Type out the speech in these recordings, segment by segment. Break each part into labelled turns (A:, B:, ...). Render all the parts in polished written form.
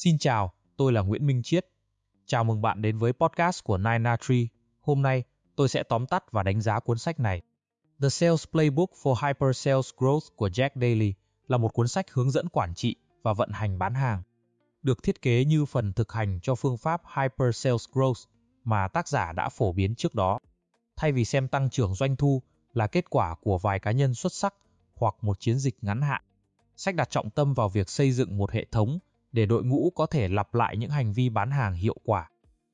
A: Xin chào, tôi là Nguyễn Minh Chiết. Chào mừng bạn đến với podcast của 9na3. Hôm nay, tôi sẽ tóm tắt và đánh giá cuốn sách này. The Sales Playbook for Hyper Sales Growth của Jack Daly là một cuốn sách hướng dẫn quản trị và vận hành bán hàng, được thiết kế như phần thực hành cho phương pháp Hyper Sales Growth mà tác giả đã phổ biến trước đó. Thay vì xem tăng trưởng doanh thu là kết quả của vài cá nhân xuất sắc hoặc một chiến dịch ngắn hạn, sách đặt trọng tâm vào việc xây dựng một hệ thống để đội ngũ có thể lặp lại những hành vi bán hàng hiệu quả.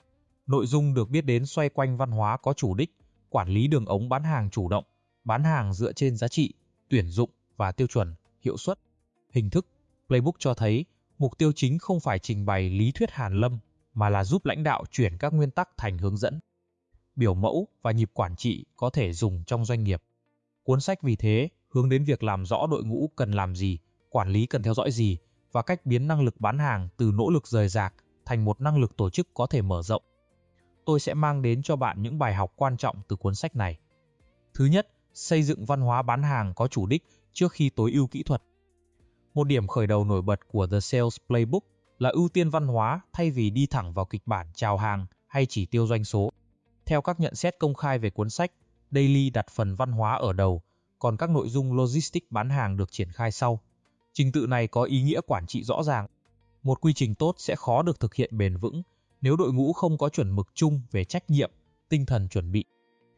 A: Nội dung được biết đến xoay quanh văn hóa có chủ đích, quản lý đường ống bán hàng chủ động, bán hàng dựa trên giá trị, tuyển dụng và tiêu chuẩn, hiệu suất. Hình thức Playbook cho thấy mục tiêu chính không phải trình bày lý thuyết hàn lâm, mà là giúp lãnh đạo chuyển các nguyên tắc thành hướng dẫn, biểu mẫu và nhịp quản trị có thể dùng trong doanh nghiệp. Cuốn sách vì thế hướng đến việc làm rõ đội ngũ cần làm gì, quản lý cần theo dõi gì và cách biến năng lực bán hàng từ nỗ lực rời rạc thành một năng lực tổ chức có thể mở rộng. Tôi sẽ mang đến cho bạn những bài học quan trọng từ cuốn sách này. Thứ nhất, xây dựng văn hóa bán hàng có chủ đích trước khi tối ưu kỹ thuật. Một điểm khởi đầu nổi bật của The Sales Playbook là ưu tiên văn hóa thay vì đi thẳng vào kịch bản chào hàng hay chỉ tiêu doanh số. Theo các nhận xét công khai về cuốn sách, Daly đặt phần văn hóa ở đầu, còn các nội dung logistics bán hàng được triển khai sau. Trình tự này có ý nghĩa quản trị rõ ràng. Một quy trình tốt sẽ khó được thực hiện bền vững nếu đội ngũ không có chuẩn mực chung về trách nhiệm, tinh thần chuẩn bị,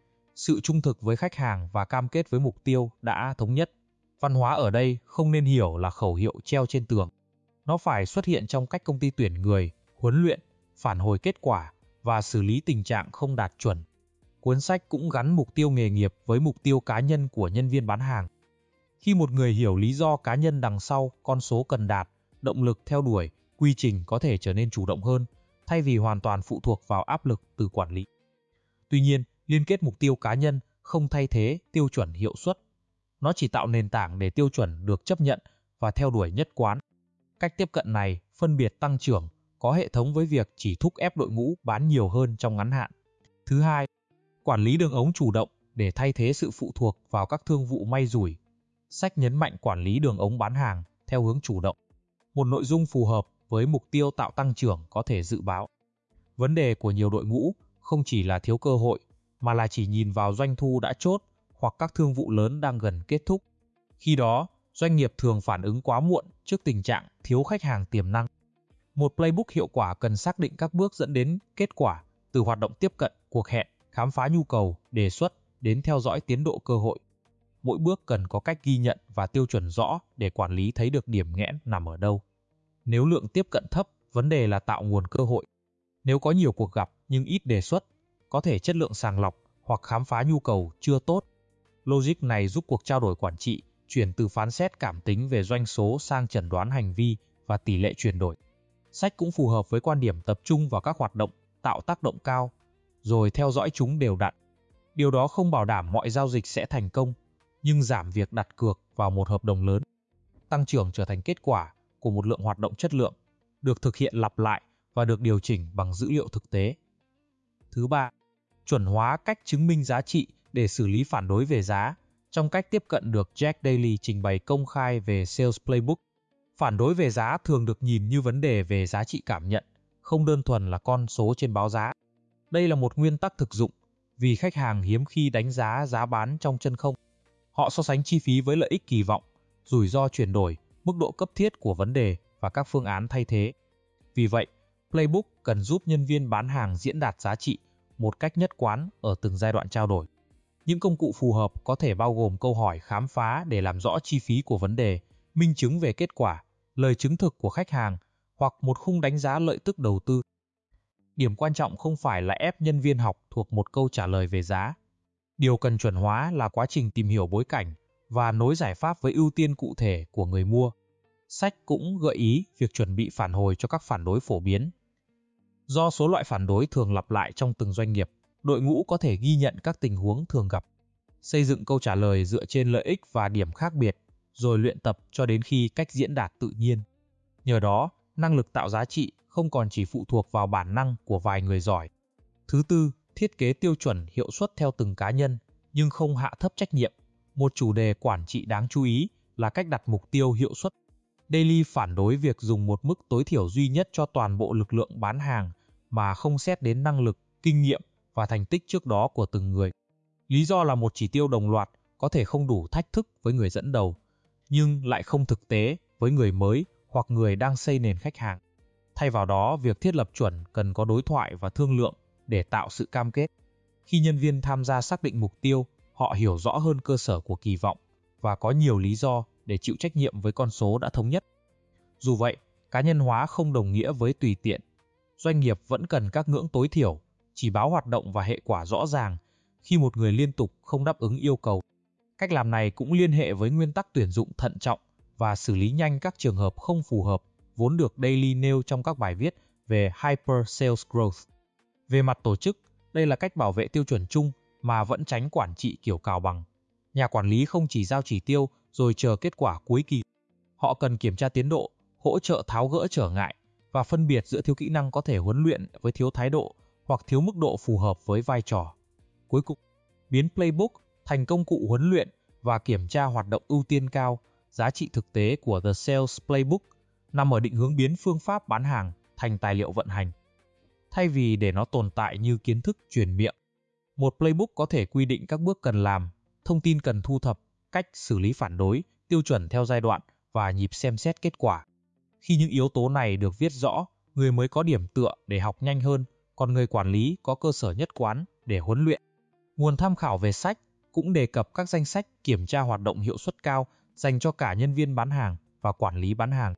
A: sự trung thực với khách hàng và cam kết với mục tiêu đã thống nhất. Văn hóa ở đây không nên hiểu là khẩu hiệu treo trên tường. Nó phải xuất hiện trong cách công ty tuyển người, huấn luyện, phản hồi kết quả và xử lý tình trạng không đạt chuẩn. Cuốn sách cũng gắn mục tiêu nghề nghiệp với mục tiêu cá nhân của nhân viên bán hàng. Khi một người hiểu lý do cá nhân đằng sau con số cần đạt, động lực theo đuổi, quy trình có thể trở nên chủ động hơn, thay vì hoàn toàn phụ thuộc vào áp lực từ quản lý. Tuy nhiên, liên kết mục tiêu cá nhân không thay thế tiêu chuẩn hiệu suất. Nó chỉ tạo nền tảng để tiêu chuẩn được chấp nhận và theo đuổi nhất quán. Cách tiếp cận này phân biệt tăng trưởng có hệ thống với việc chỉ thúc ép đội ngũ bán nhiều hơn trong ngắn hạn. Thứ hai, quản lý đường ống chủ động để thay thế sự phụ thuộc vào các thương vụ may rủi. Sách nhấn mạnh quản lý đường ống bán hàng theo hướng chủ động, một nội dung phù hợp với mục tiêu tạo tăng trưởng có thể dự báo. Vấn đề của nhiều đội ngũ không chỉ là thiếu cơ hội, mà là chỉ nhìn vào doanh thu đã chốt hoặc các thương vụ lớn đang gần kết thúc. Khi đó, doanh nghiệp thường phản ứng quá muộn trước tình trạng thiếu khách hàng tiềm năng. Một playbook hiệu quả cần xác định các bước dẫn đến kết quả, từ hoạt động tiếp cận, cuộc hẹn, khám phá nhu cầu, đề xuất, đến theo dõi tiến độ cơ hội. Mỗi bước cần có cách ghi nhận và tiêu chuẩn rõ để quản lý thấy được điểm nghẽn nằm ở đâu. Nếu lượng tiếp cận thấp, vấn đề là tạo nguồn cơ hội. Nếu có nhiều cuộc gặp nhưng ít đề xuất, có thể chất lượng sàng lọc hoặc khám phá nhu cầu chưa tốt. Logic này giúp cuộc trao đổi quản trị chuyển từ phán xét cảm tính về doanh số sang chẩn đoán hành vi và tỷ lệ chuyển đổi. Sách cũng phù hợp với quan điểm tập trung vào các hoạt động tạo tác động cao, rồi theo dõi chúng đều đặn. Điều đó không bảo đảm mọi giao dịch sẽ thành công, nhưng giảm việc đặt cược vào một hợp đồng lớn. Tăng trưởng trở thành kết quả của một lượng hoạt động chất lượng, được thực hiện lặp lại và được điều chỉnh bằng dữ liệu thực tế. Thứ ba, chuẩn hóa cách chứng minh giá trị để xử lý phản đối về giá. Trong cách tiếp cận được Jack Daly trình bày công khai về Sales Playbook, phản đối về giá thường được nhìn như vấn đề về giá trị cảm nhận, không đơn thuần là con số trên báo giá. Đây là một nguyên tắc thực dụng, vì khách hàng hiếm khi đánh giá giá bán trong chân không. Họ so sánh chi phí với lợi ích kỳ vọng, rủi ro chuyển đổi, mức độ cấp thiết của vấn đề và các phương án thay thế. Vì vậy, Playbook cần giúp nhân viên bán hàng diễn đạt giá trị một cách nhất quán ở từng giai đoạn trao đổi. Những công cụ phù hợp có thể bao gồm câu hỏi khám phá để làm rõ chi phí của vấn đề, minh chứng về kết quả, lời chứng thực của khách hàng hoặc một khung đánh giá lợi tức đầu tư. Điểm quan trọng không phải là ép nhân viên học thuộc một câu trả lời về giá. Điều cần chuẩn hóa là quá trình tìm hiểu bối cảnh và nối giải pháp với ưu tiên cụ thể của người mua. Sách cũng gợi ý việc chuẩn bị phản hồi cho các phản đối phổ biến. Do số loại phản đối thường lặp lại trong từng doanh nghiệp, đội ngũ có thể ghi nhận các tình huống thường gặp, xây dựng câu trả lời dựa trên lợi ích và điểm khác biệt, rồi luyện tập cho đến khi cách diễn đạt tự nhiên. Nhờ đó, năng lực tạo giá trị không còn chỉ phụ thuộc vào bản năng của vài người giỏi. Thứ tư, thiết kế tiêu chuẩn hiệu suất theo từng cá nhân, nhưng không hạ thấp trách nhiệm. Một chủ đề quản trị đáng chú ý là cách đặt mục tiêu hiệu suất. Daily phản đối việc dùng một mức tối thiểu duy nhất cho toàn bộ lực lượng bán hàng mà không xét đến năng lực, kinh nghiệm và thành tích trước đó của từng người. Lý do là một chỉ tiêu đồng loạt có thể không đủ thách thức với người dẫn đầu, nhưng lại không thực tế với người mới hoặc người đang xây nền khách hàng. Thay vào đó, việc thiết lập chuẩn cần có đối thoại và thương lượng để tạo sự cam kết. Khi nhân viên tham gia xác định mục tiêu, họ hiểu rõ hơn cơ sở của kỳ vọng và có nhiều lý do để chịu trách nhiệm với con số đã thống nhất. Dù vậy, cá nhân hóa không đồng nghĩa với tùy tiện. Doanh nghiệp vẫn cần các ngưỡng tối thiểu, chỉ báo hoạt động và hệ quả rõ ràng khi một người liên tục không đáp ứng yêu cầu. Cách làm này cũng liên hệ với nguyên tắc tuyển dụng thận trọng và xử lý nhanh các trường hợp không phù hợp vốn được Daily nêu trong các bài viết về Hyper Sales Growth. Về mặt tổ chức, đây là cách bảo vệ tiêu chuẩn chung mà vẫn tránh quản trị kiểu cào bằng. Nhà quản lý không chỉ giao chỉ tiêu rồi chờ kết quả cuối kỳ. Họ cần kiểm tra tiến độ, hỗ trợ tháo gỡ trở ngại và phân biệt giữa thiếu kỹ năng có thể huấn luyện với thiếu thái độ hoặc thiếu mức độ phù hợp với vai trò. Cuối cùng, biến playbook thành công cụ huấn luyện và kiểm tra hoạt động ưu tiên cao. Giá trị thực tế của The Sales Playbook nằm ở định hướng biến phương pháp bán hàng thành tài liệu vận hành. Thay vì để nó tồn tại như kiến thức truyền miệng, một playbook có thể quy định các bước cần làm, thông tin cần thu thập, cách xử lý phản đối, tiêu chuẩn theo giai đoạn và nhịp xem xét kết quả. Khi những yếu tố này được viết rõ, người mới có điểm tựa để học nhanh hơn, còn người quản lý có cơ sở nhất quán để huấn luyện. Nguồn tham khảo về sách cũng đề cập các danh sách kiểm tra hoạt động hiệu suất cao dành cho cả nhân viên bán hàng và quản lý bán hàng.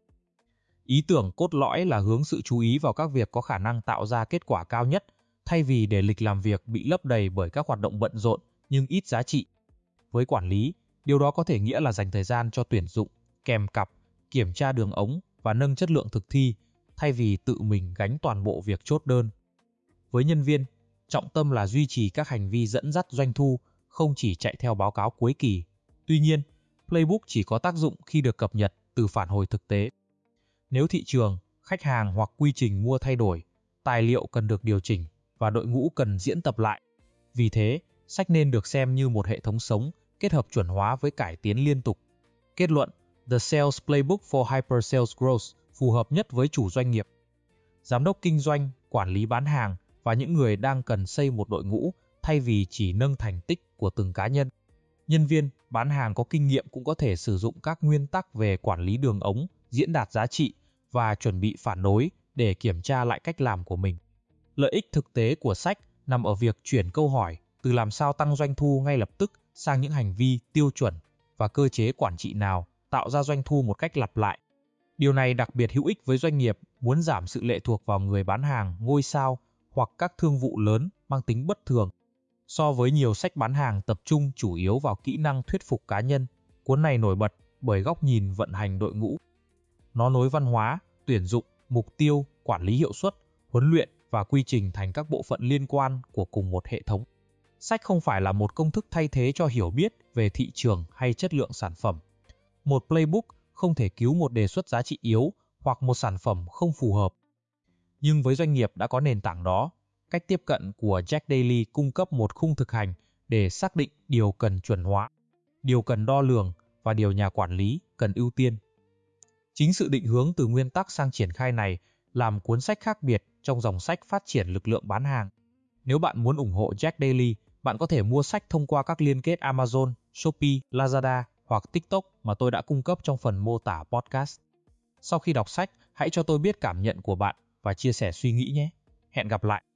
A: Ý tưởng cốt lõi là hướng sự chú ý vào các việc có khả năng tạo ra kết quả cao nhất, thay vì để lịch làm việc bị lấp đầy bởi các hoạt động bận rộn nhưng ít giá trị. Với quản lý, điều đó có thể nghĩa là dành thời gian cho tuyển dụng, kèm cặp, kiểm tra đường ống và nâng chất lượng thực thi, thay vì tự mình gánh toàn bộ việc chốt đơn. Với nhân viên, trọng tâm là duy trì các hành vi dẫn dắt doanh thu, không chỉ chạy theo báo cáo cuối kỳ. Tuy nhiên, playbook chỉ có tác dụng khi được cập nhật từ phản hồi thực tế. Nếu thị trường, khách hàng hoặc quy trình mua thay đổi, tài liệu cần được điều chỉnh và đội ngũ cần diễn tập lại. Vì thế, sách nên được xem như một hệ thống sống, kết hợp chuẩn hóa với cải tiến liên tục. Kết luận, The Sales Playbook for Hyper Sales Growth phù hợp nhất với chủ doanh nghiệp, giám đốc kinh doanh, quản lý bán hàng và những người đang cần xây một đội ngũ thay vì chỉ nâng thành tích của từng cá nhân. Nhân viên bán hàng có kinh nghiệm cũng có thể sử dụng các nguyên tắc về quản lý đường ống, diễn đạt giá trị và chuẩn bị phản đối để kiểm tra lại cách làm của mình. Lợi ích thực tế của sách nằm ở việc chuyển câu hỏi từ làm sao tăng doanh thu ngay lập tức sang những hành vi, tiêu chuẩn và cơ chế quản trị nào tạo ra doanh thu một cách lặp lại. Điều này đặc biệt hữu ích với doanh nghiệp muốn giảm sự lệ thuộc vào người bán hàng ngôi sao hoặc các thương vụ lớn mang tính bất thường. So với nhiều sách bán hàng tập trung chủ yếu vào kỹ năng thuyết phục cá nhân, cuốn này nổi bật bởi góc nhìn vận hành đội ngũ. Nó nối văn hóa, tuyển dụng, mục tiêu, quản lý hiệu suất, huấn luyện và quy trình thành các bộ phận liên quan của cùng một hệ thống. Sách không phải là một công thức thay thế cho hiểu biết về thị trường hay chất lượng sản phẩm. Một playbook không thể cứu một đề xuất giá trị yếu hoặc một sản phẩm không phù hợp. Nhưng với doanh nghiệp đã có nền tảng đó, cách tiếp cận của Jack Daly cung cấp một khung thực hành để xác định điều cần chuẩn hóa, điều cần đo lường và điều nhà quản lý cần ưu tiên. Chính sự định hướng từ nguyên tắc sang triển khai này làm cuốn sách khác biệt trong dòng sách phát triển lực lượng bán hàng. Nếu bạn muốn ủng hộ Jack Daly, bạn có thể mua sách thông qua các liên kết Amazon, Shopee, Lazada hoặc TikTok mà tôi đã cung cấp trong phần mô tả podcast. Sau khi đọc sách, hãy cho tôi biết cảm nhận của bạn và chia sẻ suy nghĩ nhé. Hẹn gặp lại!